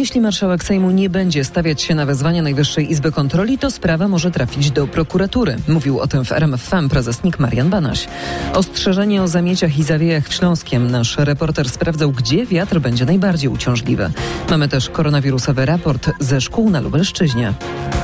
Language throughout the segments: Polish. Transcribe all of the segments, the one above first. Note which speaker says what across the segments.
Speaker 1: Jeśli marszałek Sejmu nie będzie stawiać się na wezwanie Najwyższej Izby Kontroli, to sprawa może trafić do prokuratury. Mówił o tym w RMFFM prezesnik Marian Banaś. Ostrzeżenie o zamieciach i zawiejach w Śląskiem. Nasz reporter sprawdzał, gdzie wiatr będzie najbardziej uciążliwy. Mamy też koronawirusowy raport ze szkół na Lubelszczyźnie.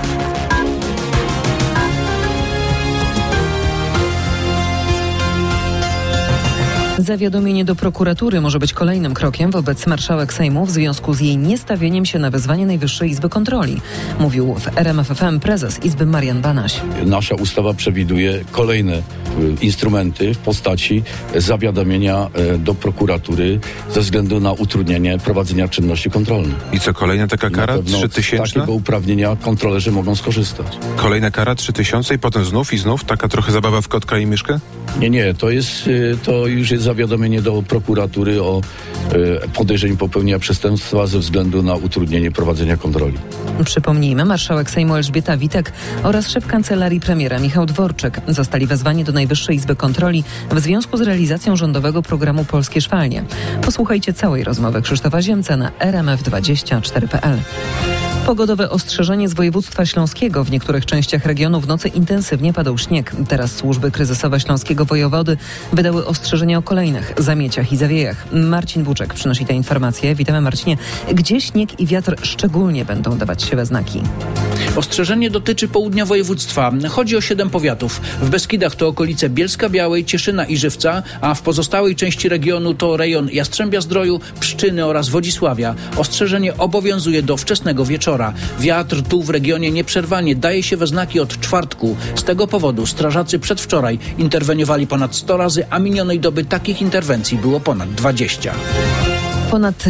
Speaker 1: Zawiadomienie do prokuratury może być kolejnym krokiem wobec marszałek Sejmu w związku z jej niestawieniem się na wezwanie Najwyższej Izby Kontroli. Mówił w RMFFM prezes Izby Marian Banaś.
Speaker 2: Nasza ustawa przewiduje kolejne instrumenty w postaci zawiadomienia do prokuratury ze względu na utrudnienie prowadzenia czynności kontrolnych.
Speaker 3: I co, kolejna taka kara 3000?
Speaker 2: Z takiego uprawnienia kontrolerzy mogą skorzystać.
Speaker 3: Kolejna kara 3000 i potem znów taka trochę zabawa w kotka i myszkę?
Speaker 2: Nie, to już jest zawiadomienie do prokuratury o podejrzeniu popełnienia przestępstwa ze względu na utrudnienie prowadzenia kontroli.
Speaker 1: Przypomnijmy, marszałek Sejmu Elżbieta Witek oraz szef kancelarii premiera Michał Dworczyk zostali wezwani do Najwyższej Izby Kontroli w związku z realizacją rządowego programu Polskie Szwalnie. Posłuchajcie całej rozmowy Krzysztofa Ziemca na rmf24.pl. Pogodowe ostrzeżenie z województwa śląskiego. W niektórych częściach regionu w nocy intensywnie padał śnieg. Teraz służby kryzysowe śląskiego wojewody wydały ostrzeżenia o kolejnych zamieciach i zawiejach. Marcin Buczek przynosi te informacje. Witamy, Marcinie. Gdzie śnieg i wiatr szczególnie będą dawać się we znaki?
Speaker 4: Ostrzeżenie dotyczy południa województwa. Chodzi o 7 powiatów. W Beskidach to okolice Bielska-Białej, Cieszyna i Żywca, a w pozostałej części regionu to rejon Jastrzębia-Zdroju, Pszczyny oraz Wodzisławia. Ostrzeżenie obowiązuje do wczesnego wieczora. Wiatr tu w regionie nieprzerwanie daje się we znaki od czwartku. Z tego powodu strażacy przedwczoraj interweniowali ponad 100 razy, a minionej doby takich interwencji było ponad 20.
Speaker 1: Ponad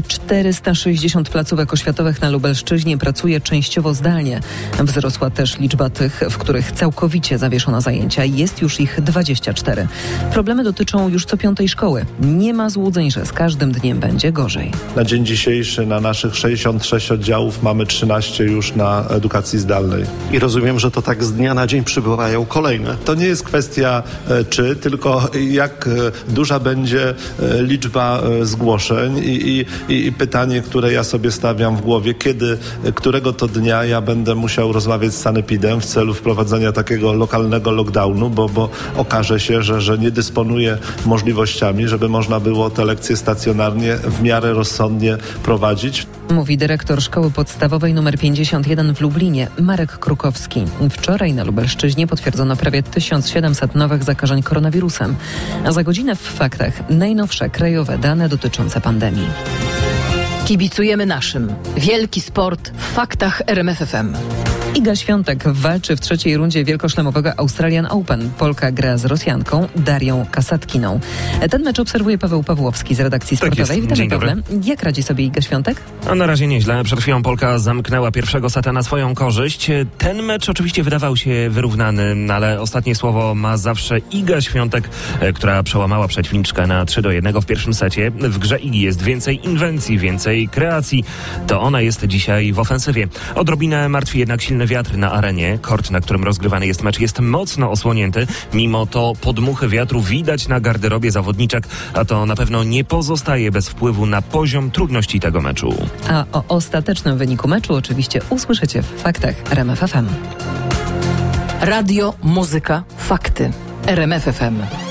Speaker 1: 460 placówek oświatowych na Lubelszczyźnie pracuje częściowo zdalnie. Wzrosła też liczba tych, w których całkowicie zawieszono zajęcia. Jest już ich 24. Problemy dotyczą już co 5. szkoły. Nie ma złudzeń, że z każdym dniem będzie gorzej.
Speaker 5: Na dzień dzisiejszy na naszych 66 oddziałów mamy 13 już na edukacji zdalnej.
Speaker 6: I rozumiem, że to tak z dnia na dzień przybywają kolejne.
Speaker 5: To nie jest kwestia czy, tylko jak duża będzie liczba zgłoszeń i pytanie, które ja sobie stawiam w głowie, którego to dnia ja będę musiał rozmawiać z sanepidem w celu wprowadzenia takiego lokalnego lockdownu, bo okaże się, że nie dysponuję możliwościami, żeby można było te lekcje stacjonarnie w miarę rozsądnie prowadzić.
Speaker 1: Mówi dyrektor szkoły podstawowej nr 51 w Lublinie, Marek Krukowski. Wczoraj na Lubelszczyźnie potwierdzono prawie 1700 nowych zakażeń koronawirusem. A za godzinę w faktach najnowsze krajowe dane dotyczące pandemii.
Speaker 7: Kibicujemy naszym. Wielki sport w faktach RMFFM.
Speaker 1: Iga Świątek walczy w trzeciej rundzie wielkoszlemowego Australian Open. Polka gra z Rosjanką Darią Kasatkiną. Ten mecz obserwuje Paweł Pawłowski z redakcji sportowej.
Speaker 8: Witamy,
Speaker 1: Pawle. Jak radzi sobie Iga Świątek?
Speaker 8: A na razie nieźle. Przed chwilą Polka zamknęła pierwszego seta na swoją korzyść. Ten mecz oczywiście wydawał się wyrównany, ale ostatnie słowo ma zawsze Iga Świątek, która przełamała przeciwniczkę na 3-1 w pierwszym secie. W grze Igi jest więcej inwencji, więcej kreacji. To ona jest dzisiaj w ofensywie. Odrobinę martwi jednak silny wiatr na arenie. Kort, na którym rozgrywany jest mecz, jest mocno osłonięty. Mimo to podmuchy wiatru widać na garderobie zawodniczek, a to na pewno nie pozostaje bez wpływu na poziom trudności tego meczu.
Speaker 1: A o ostatecznym wyniku meczu oczywiście usłyszycie w faktach RMF FM.
Speaker 7: Radio, muzyka, fakty. RMF FM.